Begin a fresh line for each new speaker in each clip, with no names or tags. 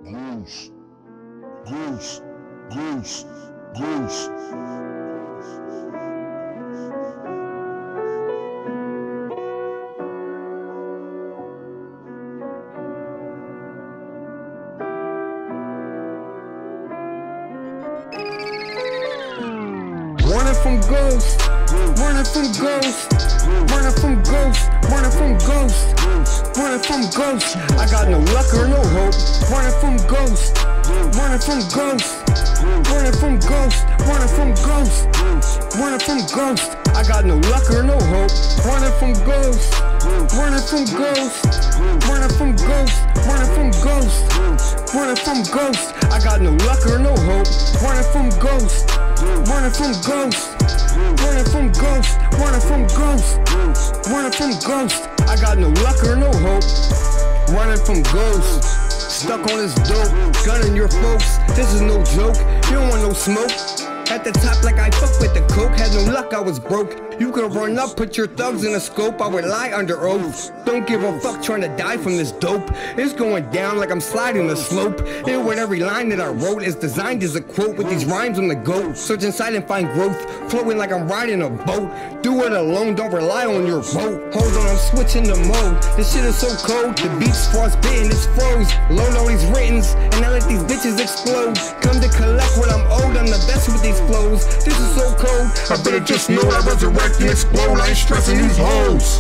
Ghost, ghost, ghost, ghost.
Running from ghosts, running from ghosts, running from ghosts, running from ghosts, running from ghosts. I got no luck or no hope. Running from ghosts, running from ghosts, running from ghosts, running from ghosts, running from ghosts. I got no luck or no hope. Running from ghosts, running from ghosts, running from ghosts, running from ghosts, running from ghosts. I got no luck or no hope. Running from ghosts, running from ghosts, running from ghosts, running from ghosts, running from ghosts. I got no luck or no hope. Running from ghosts, stuck on this dope, gunning your folks. This is no joke. You don't want no smoke. At the top like I fuck with the coke. Had no luck, I was broke. You could run up, put your thugs in a scope. I would lie under oath. Don't give a fuck trying to die from this dope. It's going down like I'm sliding the slope. And with every line that I wrote is designed as a quote with these rhymes on the go. Search inside and find growth, flowing like I'm riding a boat. Do it alone, don't rely on your vote. Hold on, I'm switching the mode. This shit is so cold, the beat's frostbitten, it's froze. Load all these writtens, and I let these bitches explode. Come to collect what I'm owed, I'm the best with these flows. This is so cold,
I better just know I resurrect and explode. I ain't stressing these hoes.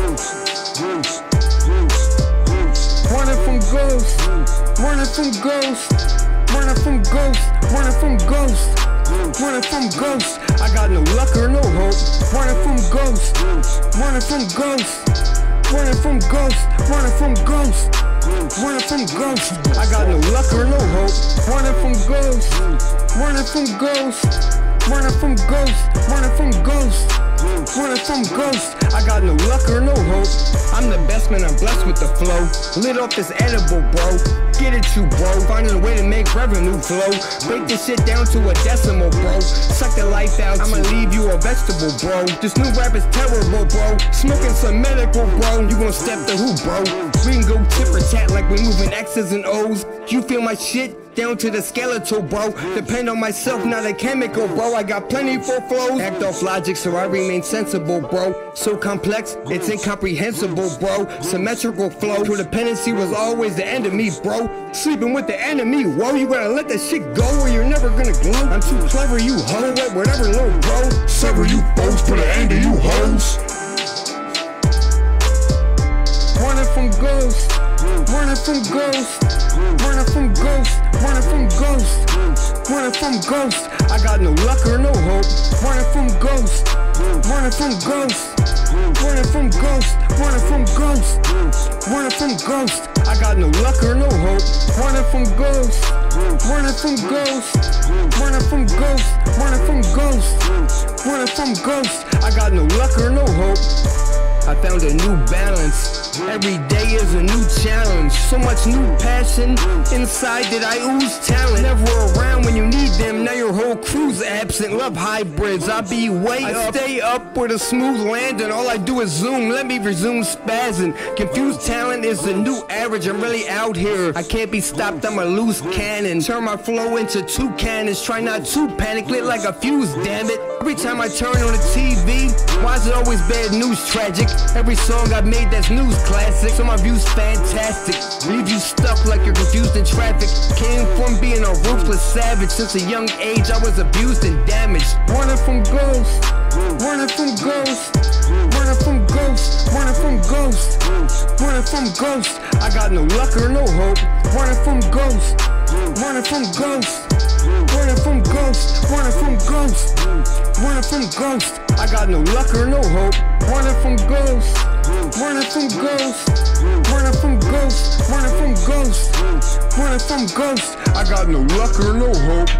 running from ghosts, running from ghosts, running from ghosts, running from ghosts, running from ghosts. I got no luck or no hope. Running from ghosts, running from ghosts, running from ghosts, running from ghosts, running from ghosts. I got no luck or no hope. Running from ghosts, running from ghosts, running from ghosts, running from ghosts, running from ghosts. I got no luck or no hope. I'm the best man, I'm blessed with the flow. Lit off this edible, bro. Get it, you bro. Finding a way to make revenue flow. Break this shit down to a decimal, bro. Suck the life out, I'ma leave you a vegetable, bro. This new rap is terrible, bro. Smoking some medical, bro. You gon' step the who, bro? We can go tit for tat like we moving X's and O's. You feel my shit? Down to the skeletal, bro. Depend on myself, not a chemical, bro. I got plenty for flows. Act off logic, so I remain sensible, bro. So complex, it's incomprehensible, bro. Symmetrical flow. Codependency was always the end of me, bro. Sleeping with the enemy, whoa. You gotta let that shit go or you're never gonna glow. I'm too clever, you hoe. Whatever, little bro.
Sever you folks, put an end to you hoes.
Running from ghosts, running from ghosts, running from ghosts, running from ghosts, running from ghosts. I got no luck or no hope. Running from ghosts, running from ghosts, running from ghosts, running from ghosts, running from ghosts. I got no luck or no hope. Running from ghosts, running from ghosts, running from ghosts, running from ghosts, running from ghosts. I got no luck or no hope. I found a new balance. Every day is a new challenge. So much new passion inside that I ooze talent. Never around when you need them. Now your whole crew's absent. Love hybrids. I be way up. Stay up with a smooth landing. All I do is zoom. Let me resume spazzing. Confused talent is the new average. I'm really out here. I can't be stopped. I'm a loose cannon. Turn my flow into two cannons. Try not to panic. Lit like a fuse. Damn it. Every time I turn on the TV, why is it always bad news? Tragic. Every song I made that's news classic. So my view's fantastic. Leave you stuck like you're confused in traffic. Came from being a ruthless savage. Since a young age I was abused and damaged. Running from ghosts, running from ghosts, running from ghosts, running from ghosts, running from ghosts. I got no luck or no hope. Running from ghosts, running from ghosts, running from ghosts, running from ghosts, running from ghosts. I got no luck or no hope. Running from ghosts, running from ghosts, running from ghosts, running from ghosts, running from ghosts. I got no luck or no hope.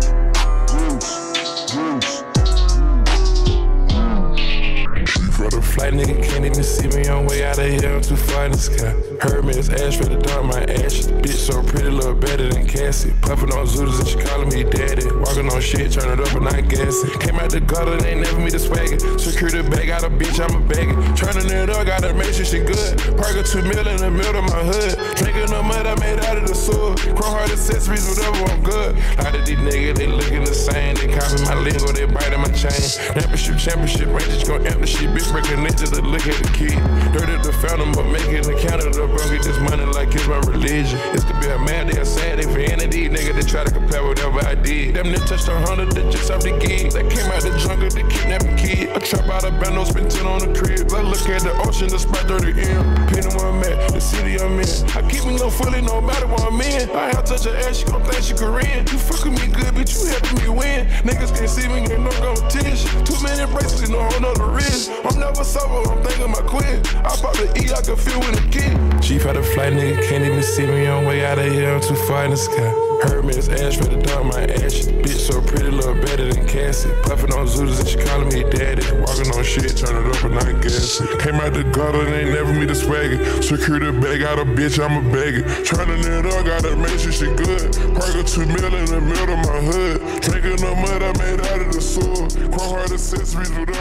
We've had a
flight, nigga can't even see me on way out of here, I'm too far in the sky. Heard me, it's ash for the dark, my ashes. Bitch so pretty, look better than Cassie. Puffin' on Zooters and she calling me daddy. Walking on shit, turn it up and not gassing. Came out the gutter, they ain't never me the swagger. Security bag, got a bitch, I'm a bagger. Turning it up, gotta make sure she good. Parker 2 mil in the middle of my hood. Drinking the mud I made out of the sewer. Chrome heart accessories, whatever, I'm good. A lot of these niggas, they looking the same. They copy my lingo, they biting my chain. Championship, Rangers gon' empty shit. Bitch breaking into the look at the key. Dirty the fountain, but making the counter. Bro, get this money like it's my religion. This could be a mad day, a sad day for any of these niggas that try to compare whatever I did. Them niggas touched 100 digits off the gig. They came out the jungle, they kidnapping kid. I trap out of bando, spend 10 on the crib. I look at the ocean, the spot 30 M. Depending where I'm at, the city I'm in. I keep me no fully, no matter where I'm in. I have touch her ass, she gon' think she Korean. You fucking me good, bitch, you helping me win. Niggas can't see me, ain't no competition. Too many bracelets, no hold on the wrist. I'm never sober, I'm thinking my quit. I pop the E, I can feel when the kid. Chief had a flight, nigga can't even see me on way out of here, I'm too far in the sky. Heard me, it's ash for the dark, my ashes. Bitch so pretty, look better than Cassie. Puffin' on Zooters and she calling me daddy. Walking on shit, turn it up and not gassing. Came out the gutter, they ain't never me the swagger. Security bag, got a bitch, I'm a bagger. Turning it up, gotta make sure she good. Parker 2 mil in the middle of my hood. Drinking the mud I made out of the sewer. Chrome heart accessories,